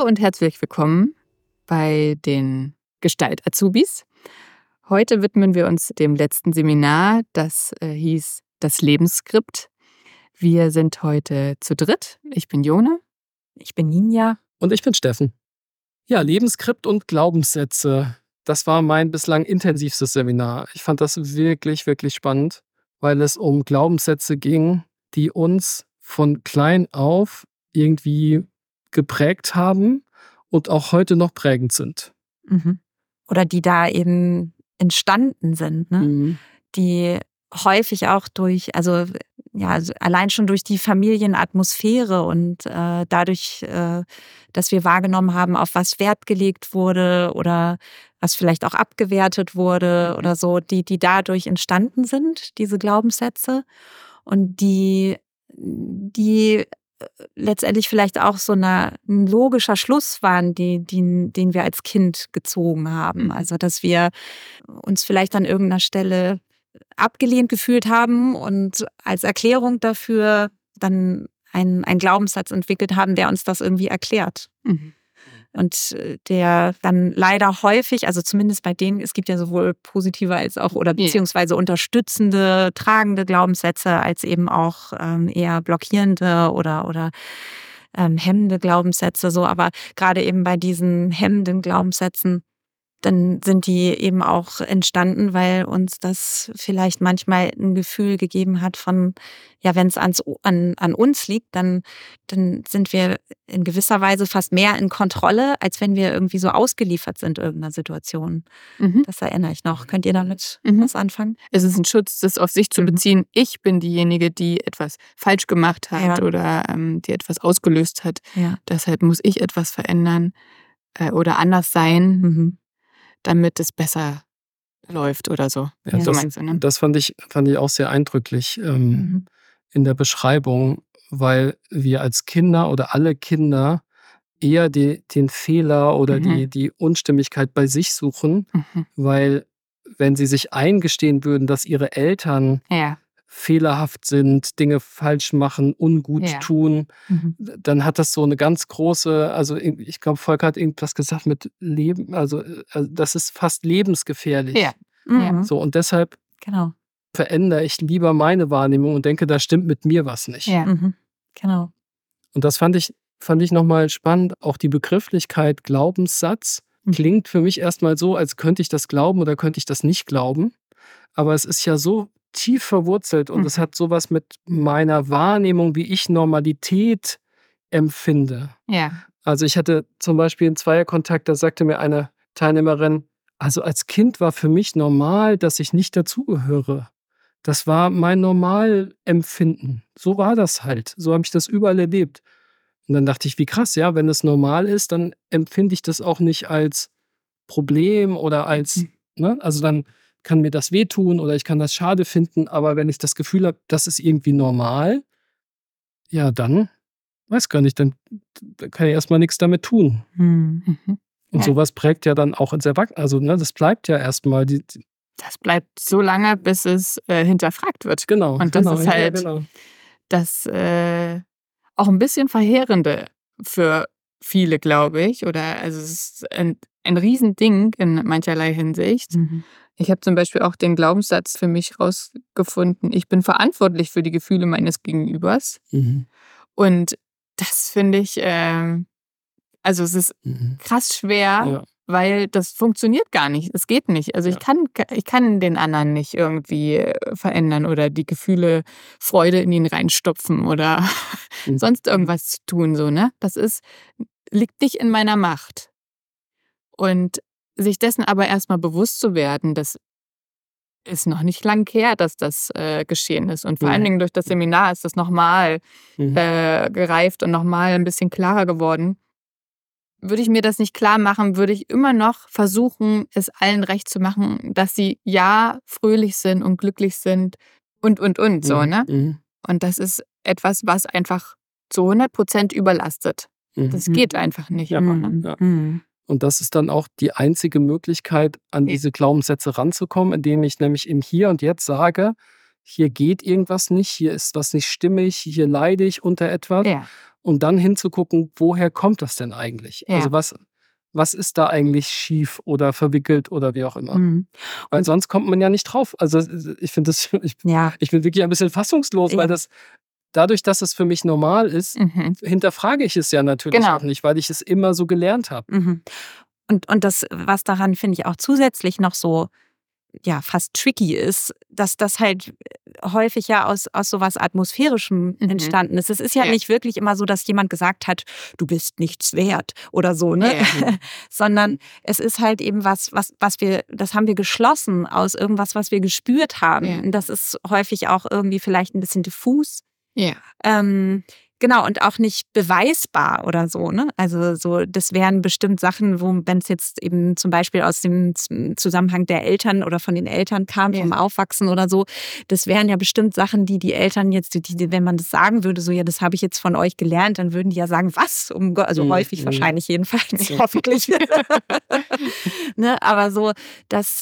und herzlich willkommen bei den Gestalt-Azubis. Heute widmen wir uns dem letzten Seminar, das hieß das Lebensskript. Wir sind heute zu dritt. Ich bin Jone. Ich bin Ninja. Und ich bin Steffen. Ja, Lebensskript und Glaubenssätze. Das war mein bislang intensivstes Seminar. Ich fand das wirklich, wirklich spannend, weil es um Glaubenssätze ging, die uns von klein auf irgendwie geprägt haben und auch heute noch prägend sind. Mhm. Oder die da eben entstanden sind, ne? Mhm. Die häufig auch durch, also allein schon durch die Familienatmosphäre und dadurch, dass wir wahrgenommen haben, auf was Wert gelegt wurde oder was vielleicht auch abgewertet wurde oder so, die dadurch entstanden sind, diese Glaubenssätze. Und die letztendlich vielleicht auch so ein logischer Schluss waren, den wir als Kind gezogen haben. Also, dass wir uns vielleicht an irgendeiner Stelle abgelehnt gefühlt haben und als Erklärung dafür dann einen Glaubenssatz entwickelt haben, der uns das irgendwie erklärt. Mhm. Und der dann leider häufig, also zumindest bei denen, es gibt ja sowohl positive als auch oder beziehungsweise unterstützende, tragende Glaubenssätze, als eben auch eher blockierende oder hemmende Glaubenssätze. So, aber gerade eben bei diesen hemmenden Glaubenssätzen, dann sind die eben auch entstanden, weil uns das vielleicht manchmal ein Gefühl gegeben hat von, ja, wenn es an uns liegt, dann sind wir in gewisser Weise fast mehr in Kontrolle, als wenn wir irgendwie so ausgeliefert sind irgendeiner Situation. Mhm. Das erinnere ich noch. Könnt ihr damit was anfangen? Es ist ein Schutz, das auf sich zu beziehen. Ich bin diejenige, die etwas falsch gemacht hat oder die etwas ausgelöst hat. Ja. Deshalb muss ich etwas verändern oder anders sein, damit es besser läuft oder so. Ja, So meinst du, ne? das fand ich auch sehr eindrücklich in der Beschreibung, weil wir als Kinder oder alle Kinder eher den Fehler oder die Unstimmigkeit bei sich suchen, weil wenn sie sich eingestehen würden, dass ihre Eltern fehlerhaft sind, Dinge falsch machen, ungut tun, dann hat das so eine ganz große, also ich glaube, Volker hat irgendwas gesagt mit Leben, also das ist fast lebensgefährlich. Ja. Ja. So, und deshalb verändere ich lieber meine Wahrnehmung und denke, da stimmt mit mir was nicht. Ja. Genau. Und das fand ich nochmal spannend. Auch die Begrifflichkeit Glaubenssatz klingt für mich erstmal so, als könnte ich das glauben oder könnte ich das nicht glauben. Aber es ist ja so tief verwurzelt und es hat sowas mit meiner Wahrnehmung, wie ich Normalität empfinde. Ja. Also ich hatte zum Beispiel einen Zweierkontakt, da sagte mir eine Teilnehmerin, also als Kind war für mich normal, dass ich nicht dazugehöre. Das war mein Normalempfinden. So war das halt. So habe ich das überall erlebt. Und dann dachte ich, wie krass, ja, wenn es normal ist, dann empfinde ich das auch nicht als Problem oder als, ne, also dann kann mir das wehtun oder ich kann das schade finden, aber wenn ich das Gefühl habe, das ist irgendwie normal, ja, dann, weiß gar nicht, dann kann ich erstmal nichts damit tun. Und sowas prägt ja dann auch ins Erwachsenen, also ne, das bleibt ja erstmal. Das bleibt so lange, bis es hinterfragt wird. Genau. Und das ist halt das auch ein bisschen Verheerende für viele, glaube ich. Oder also es ist ein Riesending in mancherlei Hinsicht. Ich habe zum Beispiel auch den Glaubenssatz für mich rausgefunden, ich bin verantwortlich für die Gefühle meines Gegenübers. Und das finde ich, also es ist krass schwer, weil das funktioniert gar nicht. Es geht nicht. Also ich kann den anderen nicht irgendwie verändern oder die Gefühle Freude in ihn reinstopfen oder sonst irgendwas tun, so, ne? Das liegt nicht in meiner Macht. Und sich dessen aber erstmal bewusst zu werden, das ist noch nicht lang her, dass das geschehen ist. Und vor allen Dingen durch das Seminar ist das nochmal gereift und nochmal ein bisschen klarer geworden. Würde ich mir das nicht klar machen, würde ich immer noch versuchen, es allen recht zu machen, dass sie fröhlich sind und glücklich sind und so, ne? Und das ist etwas, was einfach zu 100% überlastet. Das geht einfach nicht. Ja. Und das ist dann auch die einzige Möglichkeit, an diese Glaubenssätze ranzukommen, indem ich nämlich im Hier und Jetzt sage, hier geht irgendwas nicht, hier ist was nicht stimmig, hier leide ich unter etwas. Ja. Und dann hinzugucken, woher kommt das denn eigentlich? Ja. Also was ist da eigentlich schief oder verwickelt oder wie auch immer? Weil sonst kommt man ja nicht drauf. Also ich finde ich bin wirklich ein bisschen fassungslos, weil dadurch, dass es für mich normal ist, hinterfrage ich es ja natürlich auch nicht, weil ich es immer so gelernt habe. Und das, was daran, finde ich, auch zusätzlich noch so fast tricky ist, dass das halt häufig ja aus sowas Atmosphärischem entstanden ist. Es ist ja nicht wirklich immer so, dass jemand gesagt hat, du bist nichts wert oder so, ne? Sondern es ist halt eben was wir, das haben wir geschlossen aus irgendwas, was wir gespürt haben. Das ist häufig auch irgendwie vielleicht ein bisschen diffus. Genau, und auch nicht beweisbar oder so, ne? Also so, das wären bestimmt Sachen, wenn es jetzt eben zum Beispiel aus dem Zusammenhang der Eltern oder von den Eltern kam, vom Aufwachsen oder so, das wären ja bestimmt Sachen, die Eltern jetzt, wenn man das sagen würde, so, ja, das habe ich jetzt von euch gelernt, dann würden die ja sagen, was? Also häufig wahrscheinlich jedenfalls, hoffentlich. Ne? Aber so, das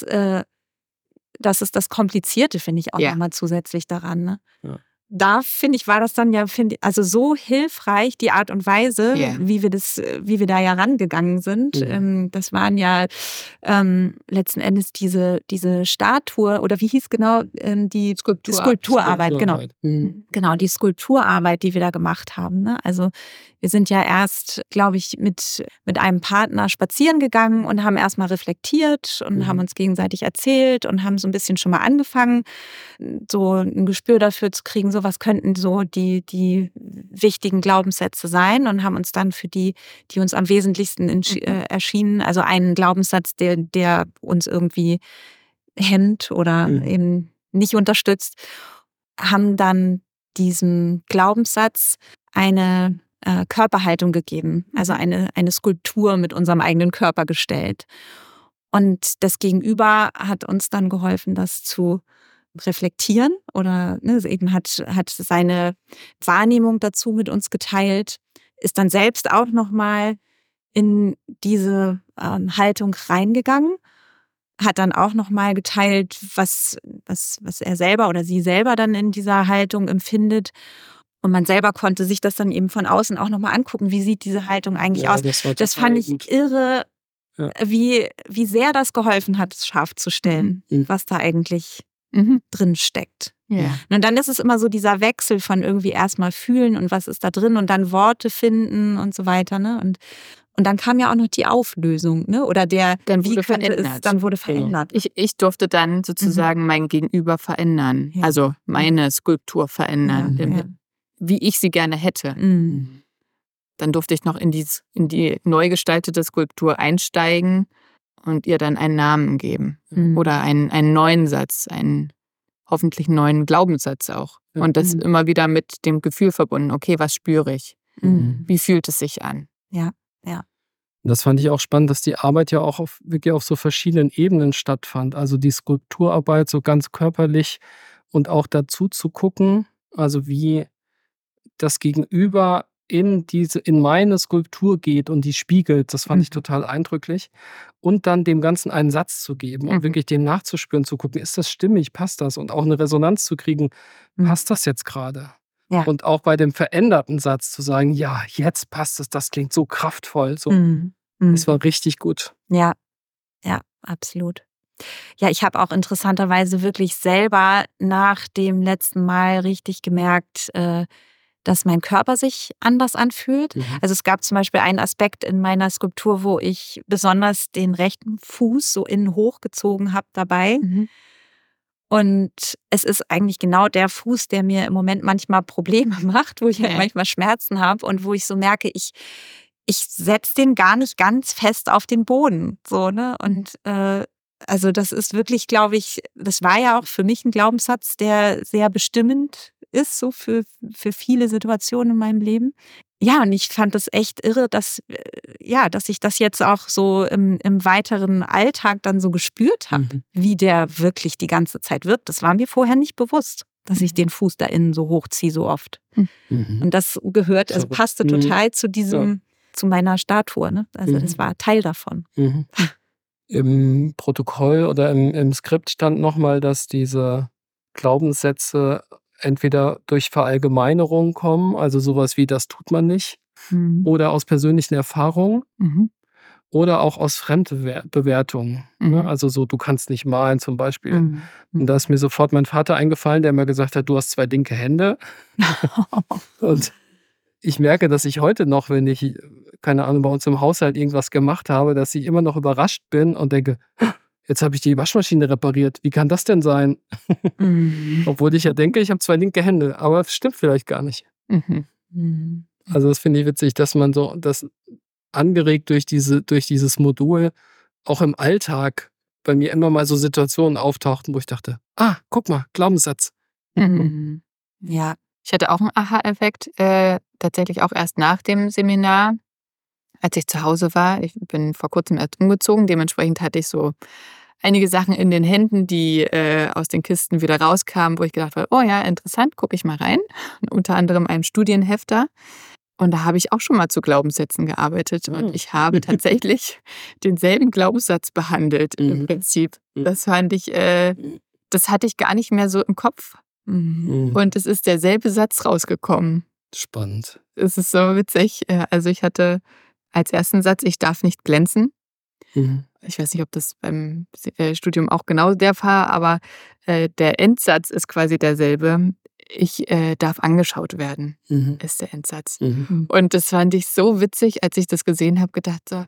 ist das Komplizierte, finde ich auch nochmal zusätzlich daran, ne? Da, finde ich, war das dann also so hilfreich, die Art und Weise, wie wir da ja rangegangen sind. Das waren ja letzten Endes diese Statue, oder wie hieß genau, die Skulpturarbeit, genau. Genau, die Skulpturarbeit, die wir da gemacht haben. Ne? Also wir sind ja erst, glaube ich, mit einem Partner spazieren gegangen und haben erstmal reflektiert und haben uns gegenseitig erzählt und haben so ein bisschen schon mal angefangen, so ein Gespür dafür zu kriegen, so was könnten so die wichtigen Glaubenssätze sein, und haben uns dann für die uns am wesentlichsten erschienen, also einen Glaubenssatz, der uns irgendwie hemmt oder eben nicht unterstützt, haben dann diesem Glaubenssatz eine Körperhaltung gegeben, also eine Skulptur mit unserem eigenen Körper gestellt. Und das Gegenüber hat uns dann geholfen, das zu reflektieren, oder eben hat seine Wahrnehmung dazu mit uns geteilt, ist dann selbst auch nochmal in diese Haltung reingegangen, hat dann auch nochmal geteilt, was er selber oder sie selber dann in dieser Haltung empfindet. Und man selber konnte sich das dann eben von außen auch nochmal angucken, wie sieht diese Haltung eigentlich aus. Das fand ich irre, wie sehr das geholfen hat, es scharf zu stellen, was da eigentlich drin steckt. Und dann ist es immer so dieser Wechsel von irgendwie erstmal fühlen und was ist da drin und dann Worte finden und so weiter. Ne? Und dann kam ja auch noch die Auflösung, ne? Oder dann wurde verändert. Ich durfte dann sozusagen mein Gegenüber verändern, also meine Skulptur verändern, wie ich sie gerne hätte. Dann durfte ich noch in die neu gestaltete Skulptur einsteigen und ihr dann einen Namen geben. Oder einen neuen Satz, einen hoffentlich neuen Glaubenssatz auch. Und das immer wieder mit dem Gefühl verbunden, okay, was spüre ich? Wie fühlt es sich an? Ja. Das fand ich auch spannend, dass die Arbeit ja auch wirklich auf so verschiedenen Ebenen stattfand. Also die Skulpturarbeit so ganz körperlich und auch dazu zu gucken, also wie das Gegenüber in meine Skulptur geht und die spiegelt. Das fand ich total eindrücklich. Und dann dem Ganzen einen Satz zu geben und wirklich dem nachzuspüren, zu gucken, ist das stimmig, passt das? Und auch eine Resonanz zu kriegen, passt das jetzt gerade? Ja. Und auch bei dem veränderten Satz zu sagen, ja, jetzt passt es, das klingt so kraftvoll. So. Das war richtig gut. Ja, absolut. Ja, ich habe auch interessanterweise wirklich selber nach dem letzten Mal richtig gemerkt, dass mein Körper sich anders anfühlt. Also es gab zum Beispiel einen Aspekt in meiner Skulptur, wo ich besonders den rechten Fuß so innen hochgezogen habe dabei. Und es ist eigentlich genau der Fuß, der mir im Moment manchmal Probleme macht, wo ich halt manchmal Schmerzen habe und wo ich so merke, ich setze den gar nicht ganz fest auf den Boden. So, ne? Und also das ist wirklich, glaube ich, das war ja auch für mich ein Glaubenssatz, der sehr bestimmend ist, so für viele Situationen in meinem Leben. Ja, und ich fand das echt irre, dass ich das jetzt auch so im weiteren Alltag dann so gespürt habe, wie der wirklich die ganze Zeit wirkt. Das war mir vorher nicht bewusst, dass ich den Fuß da innen so hochziehe so oft. Und das passte total zu zu meiner Statue. Ne? Also das war Teil davon. Im Protokoll oder im Skript stand nochmal, dass diese Glaubenssätze entweder durch Verallgemeinerung kommen, also sowas wie das tut man nicht, oder aus persönlichen Erfahrungen oder auch aus Fremdbewertungen. Ne? Also so, du kannst nicht malen zum Beispiel. Und da ist mir sofort mein Vater eingefallen, der mir gesagt hat, du hast 2 linke Hände. Und ich merke, dass ich heute noch, wenn ich, keine Ahnung, bei uns im Haushalt irgendwas gemacht habe, dass ich immer noch überrascht bin und denke, jetzt habe ich die Waschmaschine repariert. Wie kann das denn sein? Obwohl ich ja denke, ich habe 2 linke Hände. Aber es stimmt vielleicht gar nicht. Also das finde ich witzig, dass man so das angeregt durch dieses Modul auch im Alltag bei mir immer mal so Situationen auftauchten, wo ich dachte, guck mal, Glaubenssatz. Ja. Ich hatte auch einen Aha-Effekt, tatsächlich auch erst nach dem Seminar, als ich zu Hause war. Ich bin vor kurzem erst umgezogen, dementsprechend hatte ich so einige Sachen in den Händen, die aus den Kisten wieder rauskamen, wo ich gedacht habe, oh ja, interessant, gucke ich mal rein. Und unter anderem ein Studienhefter. Und da habe ich auch schon mal zu Glaubenssätzen gearbeitet. Und ich habe tatsächlich denselben Glaubenssatz behandelt im Prinzip. Das fand ich, das hatte ich gar nicht mehr so im Kopf. Und es ist derselbe Satz rausgekommen. Spannend. Es ist so witzig. Also ich hatte als ersten Satz, ich darf nicht glänzen. Ich weiß nicht, ob das beim Studium auch genau der war, aber der Endsatz ist quasi derselbe. Ich darf angeschaut werden, ist der Endsatz. Und das fand ich so witzig, als ich das gesehen habe, gedacht so,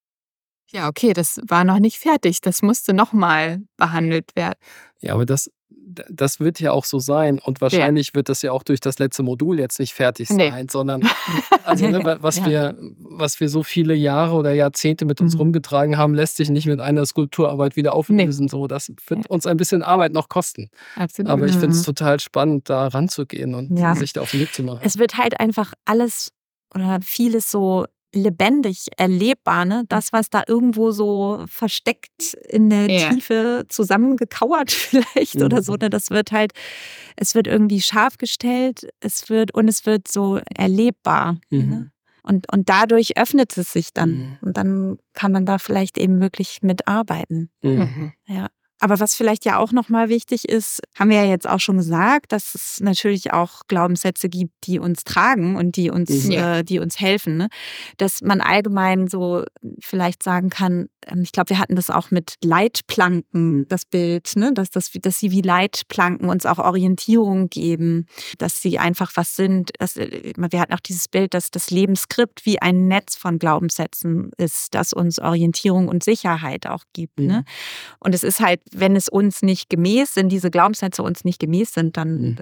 ja, okay, das war noch nicht fertig, das musste nochmal behandelt werden. Ja, aber das wird ja auch so sein und wahrscheinlich wird das ja auch durch das letzte Modul jetzt nicht fertig sein, sondern also was wir so viele Jahre oder Jahrzehnte mit uns rumgetragen haben, lässt sich nicht mit einer Skulpturarbeit wieder auflösen. So, das wird uns ein bisschen Arbeit noch kosten. Absolut. Aber ich finde es total spannend, da ranzugehen und sich da auf den Weg zu machen. Es wird halt einfach alles oder vieles so lebendig erlebbar, ne? Das, was da irgendwo so versteckt in der Tiefe zusammengekauert vielleicht oder so, ne? Das wird halt, es wird irgendwie scharf gestellt, es wird so erlebbar. Ne? Und dadurch öffnet es sich dann. Und dann kann man da vielleicht eben wirklich mitarbeiten. Ja. Aber was vielleicht ja auch nochmal wichtig ist, haben wir ja jetzt auch schon gesagt, dass es natürlich auch Glaubenssätze gibt, die uns tragen und die uns helfen. Ne? Dass man allgemein so vielleicht sagen kann, ich glaube, wir hatten das auch mit Leitplanken, das Bild, ne? dass sie wie Leitplanken uns auch Orientierung geben, dass sie einfach was sind. Wir hatten auch dieses Bild, dass das Lebensskript wie ein Netz von Glaubenssätzen ist, das uns Orientierung und Sicherheit auch gibt. Ne? Und es ist halt, wenn es uns nicht gemäß sind, diese Glaubenssätze uns nicht gemäß sind,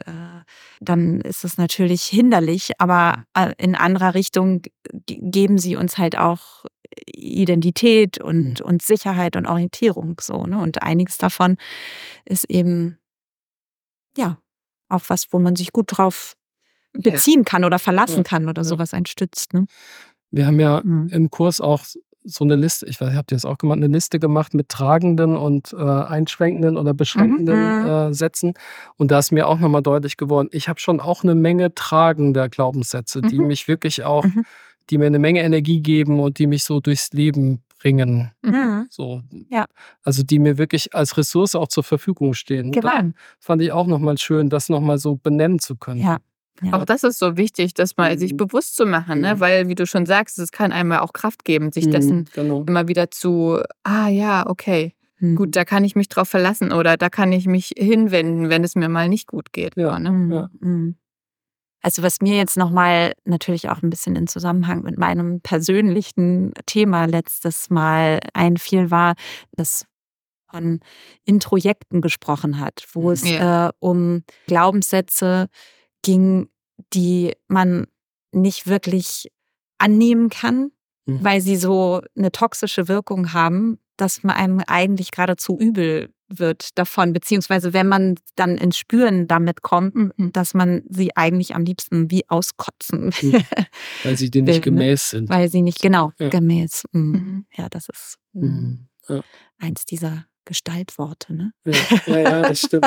dann ist es natürlich hinderlich, aber in anderer Richtung geben sie uns halt auch Identität und Sicherheit und Orientierung. So, ne? Und einiges davon ist eben ja auch was, wo man sich gut drauf beziehen kann oder verlassen kann oder sowas einen stützt. Ne? Wir haben ja im Kurs auch so eine Liste, ich weiß, habt ihr das auch gemacht, eine Liste gemacht mit tragenden und einschränkenden oder beschränkenden Sätzen. Und da ist mir auch nochmal deutlich geworden, ich habe schon auch eine Menge tragender Glaubenssätze, die mich wirklich auch, die mir eine Menge Energie geben und die mich so durchs Leben bringen. So. Ja. Also die mir wirklich als Ressource auch zur Verfügung stehen. Genau. Da fand ich auch nochmal schön, das nochmal so benennen zu können. Ja. Ja. Auch das ist so wichtig, das mal sich bewusst zu machen, ne? Weil, wie du schon sagst, es kann einem ja auch Kraft geben, sich dessen immer wieder zu, okay, gut, da kann ich mich drauf verlassen oder da kann ich mich hinwenden, wenn es mir mal nicht gut geht. Ja. Ne? Also was mir jetzt nochmal natürlich auch ein bisschen in Zusammenhang mit meinem persönlichen Thema letztes Mal einfiel, war, dass von Introjekten gesprochen hat, wo es um Glaubenssätze ging, die man nicht wirklich annehmen kann, weil sie so eine toxische Wirkung haben, dass man einem eigentlich geradezu übel wird davon, beziehungsweise wenn man dann ins Spüren damit kommt, dass man sie eigentlich am liebsten wie auskotzen will. Weil sie dir nicht gemäß sind. Weil sie nicht, gemäß. Ja, das ist eins dieser Gestaltworte, ne? Ja, das stimmt.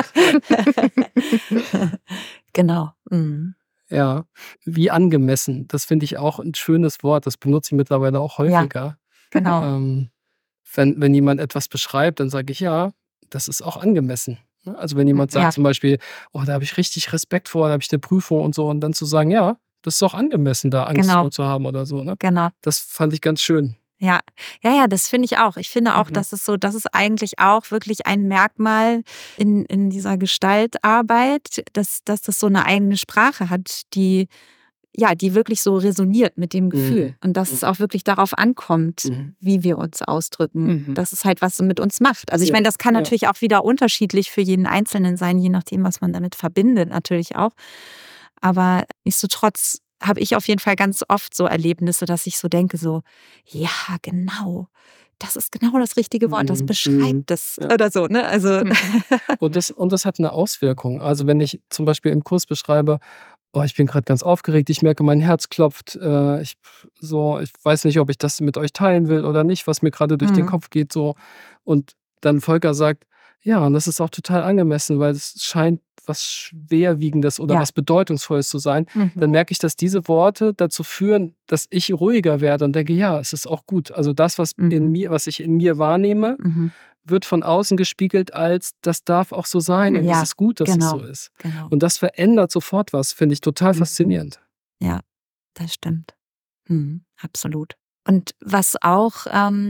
Genau. Ja, wie angemessen. Das finde ich auch ein schönes Wort. Das benutze ich mittlerweile auch häufiger. Ja, genau. Wenn jemand etwas beschreibt, dann sage ich, ja, das ist auch angemessen. Also wenn jemand sagt Ja. zum Beispiel, oh, da habe ich richtig Respekt vor, da habe ich eine Prüfung und so, und dann zu sagen, ja, das ist auch angemessen, da Angst Genau. vor zu haben oder so. Ne? Genau. Das fand ich ganz schön. Ja, das finde ich auch. Ich finde auch, dass es eigentlich auch wirklich ein Merkmal in dieser Gestaltarbeit, dass das so eine eigene Sprache hat, die wirklich so resoniert mit dem Gefühl. Und dass es auch wirklich darauf ankommt, wie wir uns ausdrücken. Dass es halt was mit uns macht. Also ich meine, das kann natürlich auch wieder unterschiedlich für jeden Einzelnen sein, je nachdem, was man damit verbindet, natürlich auch. Aber nichtsdestotrotz habe ich auf jeden Fall ganz oft so Erlebnisse, dass ich so denke, so, ja, genau, das ist genau das richtige Wort, das beschreibt es oder so. Ne? Also Und das hat eine Auswirkung. Also wenn ich zum Beispiel im Kurs beschreibe, oh, ich bin gerade ganz aufgeregt, ich merke, mein Herz klopft, ich weiß nicht, ob ich das mit euch teilen will oder nicht, was mir gerade durch den Kopf geht. So. Und dann Volker sagt, ja, und das ist auch total angemessen, weil es scheint was Schwerwiegendes oder was Bedeutungsvolles zu sein. Dann merke ich, dass diese Worte dazu führen, dass ich ruhiger werde und denke, ja, es ist auch gut. Also das, was ich in mir wahrnehme, wird von außen gespiegelt als, das darf auch so sein und es ist gut, dass es so ist. Genau. Und das verändert sofort was, finde ich total faszinierend. Ja, das stimmt. Absolut. Und was auch,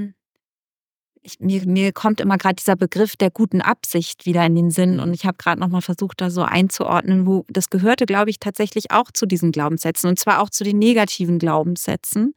mir kommt immer gerade dieser Begriff der guten Absicht wieder in den Sinn, und ich habe gerade nochmal versucht, da so einzuordnen, wo das gehörte, glaube ich, tatsächlich auch zu diesen Glaubenssätzen, und zwar auch zu den negativen Glaubenssätzen,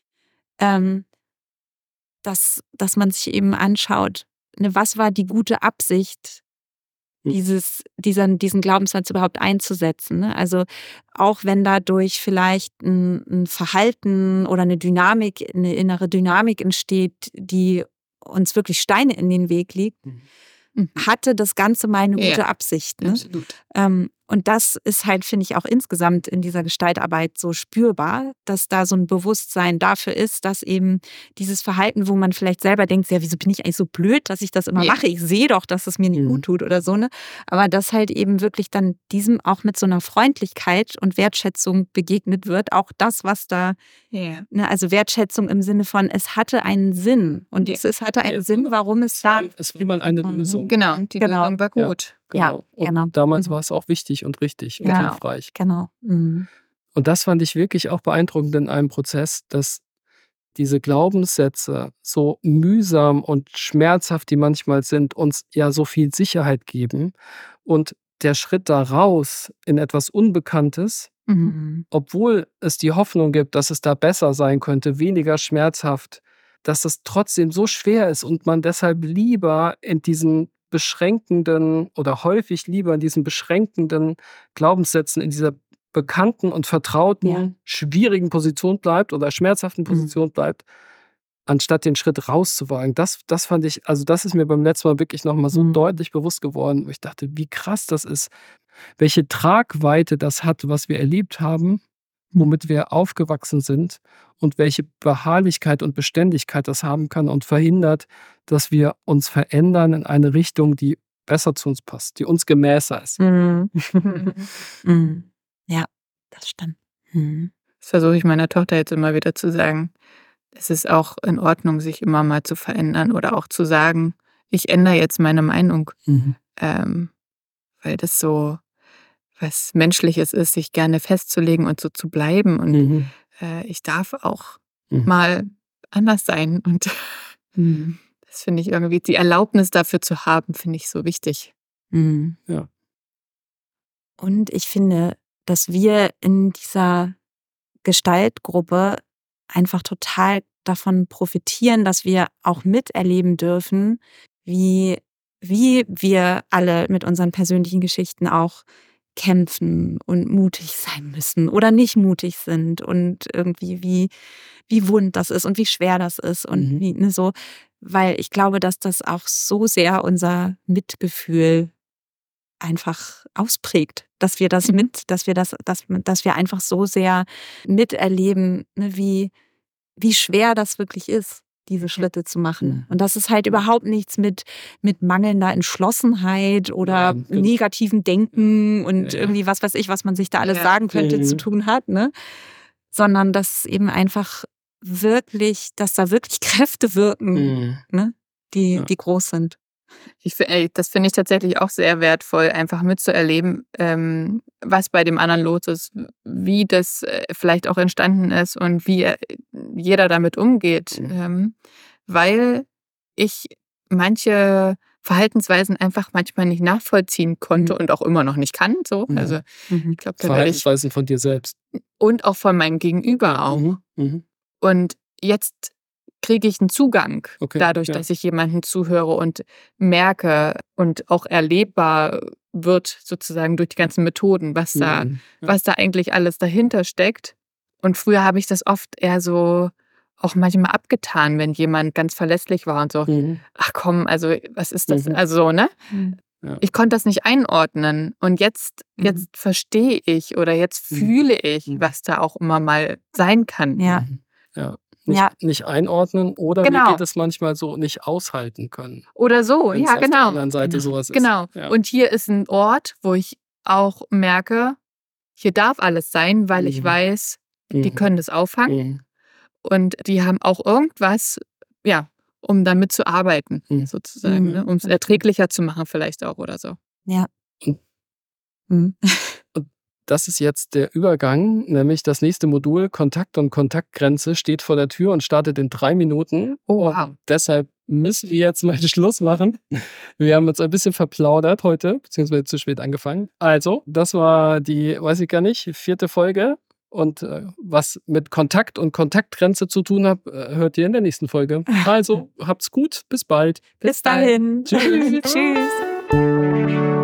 dass man sich eben anschaut, ne, was war die gute Absicht, diesen Glaubenssatz überhaupt einzusetzen. Ne? Also auch wenn dadurch vielleicht ein Verhalten oder eine innere Dynamik entsteht, die uns wirklich Steine in den Weg legt, hatte das Ganze mal eine gute Absicht. Ne? Absolut. Und das ist halt, finde ich, auch insgesamt in dieser Gestaltarbeit so spürbar, dass da so ein Bewusstsein dafür ist, dass eben dieses Verhalten, wo man vielleicht selber denkt, ja, wieso bin ich eigentlich so blöd, dass ich das immer mache? Ich sehe doch, dass es mir nicht gut tut oder so. Ne? Aber dass halt eben wirklich dann diesem auch mit so einer Freundlichkeit und Wertschätzung begegnet wird. Auch das, was da, ne, also Wertschätzung im Sinne von, es hatte einen Sinn. Und es hatte einen Sinn, warum es da. Es war mal eine Lösung. Genau, die Lösung war gut. Genau. Ja, und damals war es auch wichtig und richtig und hilfreich. Genau. Und das fand ich wirklich auch beeindruckend in einem Prozess, dass diese Glaubenssätze, so mühsam und schmerzhaft die manchmal sind, uns ja so viel Sicherheit geben. Und der Schritt da raus in etwas Unbekanntes, obwohl es die Hoffnung gibt, dass es da besser sein könnte, weniger schmerzhaft, dass es trotzdem so schwer ist und man deshalb lieber in diesen beschränkenden oder häufig lieber in diesen beschränkenden Glaubenssätzen, in dieser bekannten und vertrauten, schwierigen Position bleibt oder schmerzhaften Position bleibt, anstatt den Schritt rauszuwagen. Das fand ich, also das ist mir beim letzten Mal wirklich nochmal so deutlich bewusst geworden, wo ich dachte, wie krass das ist, welche Tragweite das hat, was wir erlebt haben, womit wir aufgewachsen sind und welche Beharrlichkeit und Beständigkeit das haben kann und verhindert, dass wir uns verändern in eine Richtung, die besser zu uns passt, die uns gemäßer ist. Ja, das stimmt. Das versuche ich meiner Tochter jetzt immer wieder zu sagen. Es ist auch in Ordnung, sich immer mal zu verändern oder auch zu sagen, ich ändere jetzt meine Meinung, weil das so was Menschliches ist, sich gerne festzulegen und so zu bleiben. Und ich darf auch mal anders sein. Und das finde ich irgendwie, die Erlaubnis dafür zu haben, finde ich so wichtig. Ja. Und ich finde, dass wir in dieser Gestaltgruppe einfach total davon profitieren, dass wir auch miterleben dürfen, wie wir alle mit unseren persönlichen Geschichten auch kämpfen und mutig sein müssen oder nicht mutig sind und irgendwie wie wund das ist und wie schwer das ist und wie, ne, so, weil ich glaube, dass das auch so sehr unser Mitgefühl einfach ausprägt, dass wir das dass wir einfach so sehr miterleben, ne, wie schwer das wirklich ist, diese Schritte zu machen. Und das ist halt überhaupt nichts mit mangelnder Entschlossenheit oder negativem Denken und irgendwie was weiß ich, was man sich da alles sagen könnte, zu tun hat, ne? Sondern dass eben einfach wirklich, dass da wirklich Kräfte wirken, ne? Die groß sind. Das finde ich tatsächlich auch sehr wertvoll, einfach mitzuerleben, was bei dem anderen los ist, wie das vielleicht auch entstanden ist und wie jeder damit umgeht. Weil ich manche Verhaltensweisen einfach manchmal nicht nachvollziehen konnte und auch immer noch nicht kann. So. Also ich glaube, Verhaltensweisen von dir selbst. Und auch von meinem Gegenüber auch. Und jetzt kriege ich einen Zugang dadurch, dass ich jemandem zuhöre und merke und auch erlebbar wird sozusagen durch die ganzen Methoden, was da eigentlich alles dahinter steckt. Und früher habe ich das oft eher so auch manchmal abgetan, wenn jemand ganz verlässlich war und so, ach komm, also was ist das? Also so, ne? Ja. Ich konnte das nicht einordnen. Und jetzt verstehe ich oder jetzt fühle ich, was da auch immer mal sein kann. Ja. Nicht einordnen oder mir geht es manchmal so nicht aushalten können. Oder so, Wenn's auf der anderen Seite sowas ist. Genau. Ja. Und hier ist ein Ort, wo ich auch merke, hier darf alles sein, weil ich weiß, die können das auffangen. Und die haben auch irgendwas, um damit zu arbeiten, sozusagen, ne? Um es erträglicher zu machen vielleicht auch oder so. Ja. Und das ist jetzt der Übergang, nämlich das nächste Modul, Kontakt und Kontaktgrenze, steht vor der Tür und startet in 3 Minuten. Oh, wow. Und deshalb müssen wir jetzt mal Schluss machen. Wir haben uns ein bisschen verplaudert heute, beziehungsweise zu spät angefangen. Also, das war die, weiß ich gar nicht, 4. Folge. Und was mit Kontakt und Kontaktgrenze zu tun hat, hört ihr in der nächsten Folge. Also, habt's gut, bis bald. Bis dahin. Tschüss. Tschüss.